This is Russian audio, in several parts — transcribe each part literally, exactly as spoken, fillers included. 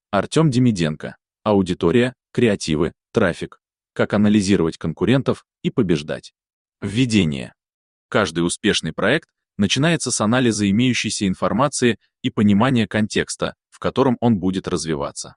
Артем Демиденко. Аудитория, креативы, трафик. Как анализировать конкурентов и побеждать. Введение. Каждый успешный проект начинается с анализа имеющейся информации и понимания контекста, в котором он будет развиваться.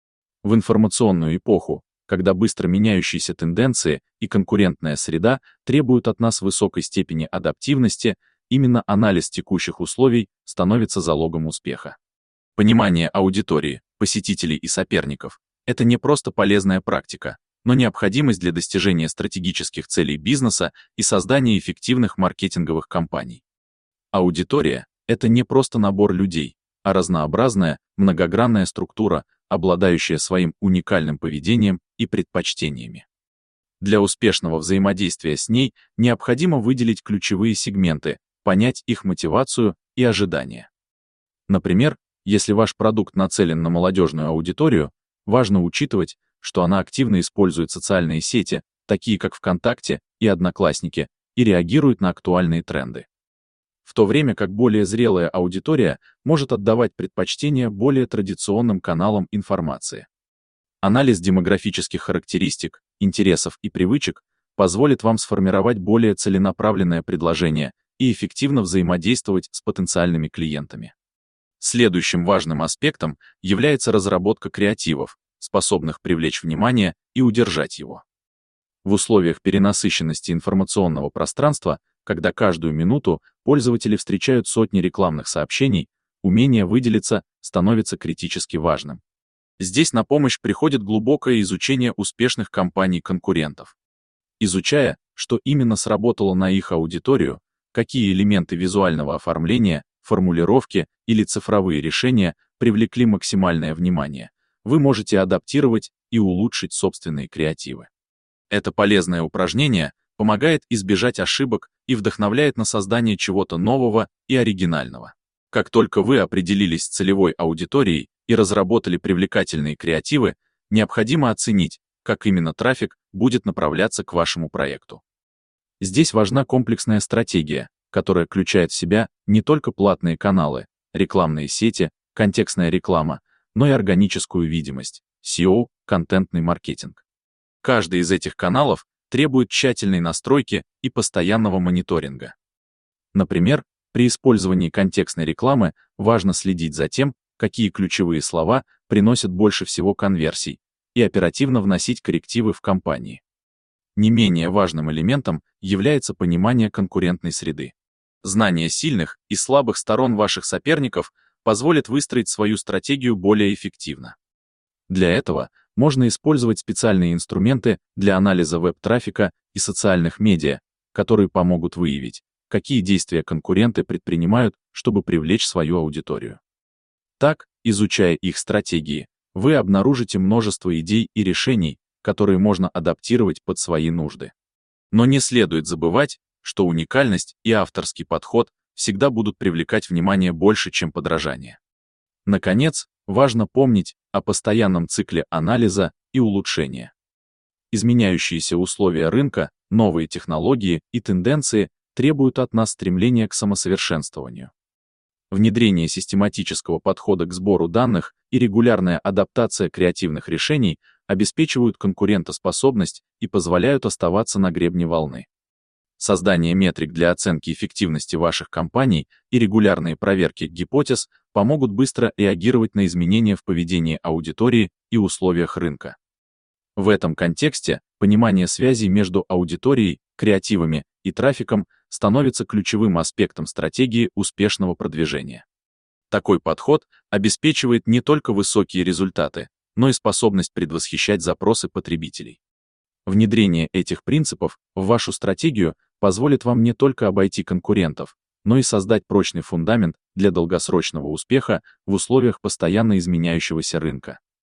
В информационную эпоху, когда быстро меняющиеся тенденции и конкурентная среда требуют от нас высокой степени адаптивности, именно анализ текущих условий становится залогом успеха. Понимание аудитории, посетителей и соперников – это не просто полезная практика, но необходимость для достижения стратегических целей бизнеса и создания эффективных маркетинговых кампаний. Аудитория – это не просто набор людей, а разнообразная, многогранная структура, обладающая своим уникальным поведением и предпочтениями. Для успешного взаимодействия с ней необходимо выделить ключевые сегменты, понять их мотивацию и ожидания. Например, если ваш продукт нацелен на молодежную аудиторию, важно учитывать, что она активно использует социальные сети, такие как ВКонтакте и Одноклассники, и реагирует на актуальные тренды. В то время как более зрелая аудитория может отдавать предпочтение более традиционным каналам информации. Анализ демографических характеристик, интересов и привычек позволит вам сформировать более целенаправленное предложение и эффективно взаимодействовать с потенциальными клиентами. Следующим важным аспектом является разработка креативов, способных привлечь внимание и удержать его. В условиях перенасыщенности информационного пространства, когда каждую минуту пользователи встречают сотни рекламных сообщений, умение выделиться становится критически важным. Здесь на помощь приходит глубокое изучение успешных компаний-конкурентов. Изучая, что именно сработало на их аудиторию, какие элементы визуального оформления, формулировки или цифровые решения привлекли максимальное внимание, вы можете адаптировать и улучшить собственные креативы. Это полезное упражнение помогает избежать ошибок и вдохновляет на создание чего-то нового и оригинального. Как только вы определились с целевой аудиторией и разработали привлекательные креативы, необходимо оценить, как именно трафик будет направляться к вашему проекту. Здесь важна комплексная стратегия, которая включает в себя не только платные каналы, рекламные сети, контекстная реклама, но и органическую видимость, эс и о, контентный маркетинг. Каждый из этих каналов требует тщательной настройки и постоянного мониторинга. Например, при использовании контекстной рекламы важно следить за тем, какие ключевые слова приносят больше всего конверсий, и оперативно вносить коррективы в кампании. Не менее важным элементом является понимание конкурентной среды. Знание сильных и слабых сторон ваших соперников позволит выстроить свою стратегию более эффективно. Для этого можно использовать специальные инструменты для анализа веб-трафика и социальных медиа, которые помогут выявить, какие действия конкуренты предпринимают, чтобы привлечь свою аудиторию. Так, изучая их стратегии, вы обнаружите множество идей и решений, которые можно адаптировать под свои нужды. Но не следует забывать, что уникальность и авторский подход всегда будут привлекать внимание больше, чем подражание. Наконец, важно помнить о постоянном цикле анализа и улучшения. Изменяющиеся условия рынка, новые технологии и тенденции требуют от нас стремления к самосовершенствованию. Внедрение систематического подхода к сбору данных и регулярная адаптация креативных решений обеспечивают конкурентоспособность и позволяют оставаться на гребне волны. Создание метрик для оценки эффективности ваших компаний и регулярные проверки гипотез помогут быстро реагировать на изменения в поведении аудитории и условиях рынка. В этом контексте понимание связей между аудиторией, креативами и трафиком становится ключевым аспектом стратегии успешного продвижения. Такой подход обеспечивает не только высокие результаты, но и способность предвосхищать запросы потребителей. Внедрение этих принципов в вашу стратегию позволит вам не только обойти конкурентов, но и создать прочный фундамент для долгосрочного успеха в условиях постоянно изменяющегося рынка.